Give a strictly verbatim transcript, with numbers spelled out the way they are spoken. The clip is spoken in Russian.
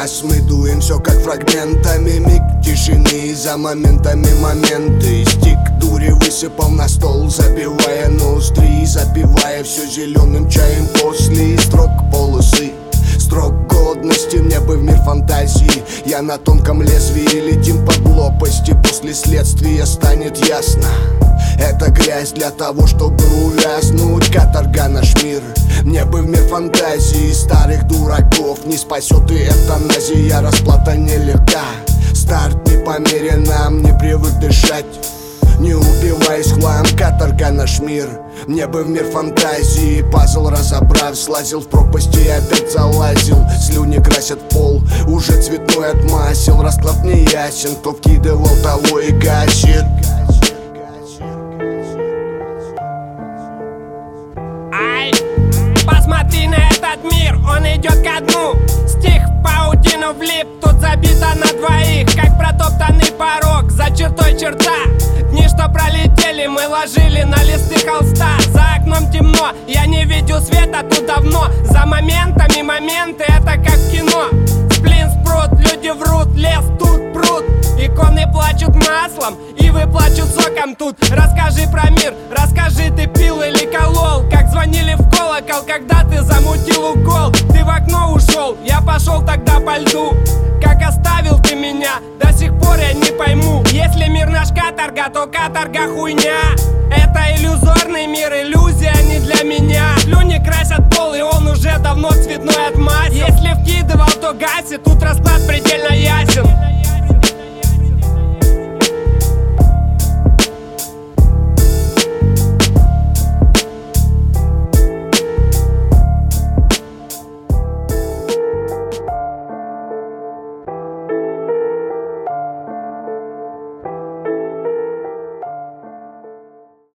сейчас мы дуем все как фрагментами. Миг тишины, за моментами моменты. Стик дури высыпал на стол, забивая ноздри, запивая все зеленым чаем после строк полосы. Строк годности, мне бы в мир фантазии. Я на тонком лезвии, летим по глупости. После следствия станет ясно, это грязь для того, чтобы увязнуть. Каторга наш мир, мне бы в мир фантазии. Старых дураков не спасет и эвтаназия. Расплата нелегка, старт не по мере нам. Не привык дышать, не убиваясь в хлам. Каторга наш мир, мне бы в мир фантазии. Пазл разобрав, слазил в пропасти и опять залазил. Слюни красят пол, уже цветной от масел. Расклад не ясен, кто вкидывал, того и гасит. Ай, посмотри на этот мир, он идет ко дну. Стих в паутину влип, тут забито на двоих. Как протоптанный порог, за чертой черта. Дни, что пролетели, мы ложили на листы холста. За окном темно, я не видел света тут давно. За моментами моменты, это как в кино. Сплин, спрут, люди врут, лес тут пруд. Иконы плачут маслом, ивы плачут соком тут. Расскажи про мир, расскажи, ты пил или колол. Как звонили в колокол, когда ты замутил укол. Ты в окно ушел, я пошел тогда по льду. Как оставил ты меня, до сих пор я не пойму. Если мир наш каторга, то каторга хуйня. Это иллюзорный мир, иллюзия не для меня. Слюни красят пол, и он уже давно цветной от масел. Если вкидывал, то гасит, тут расклад предельно ясен.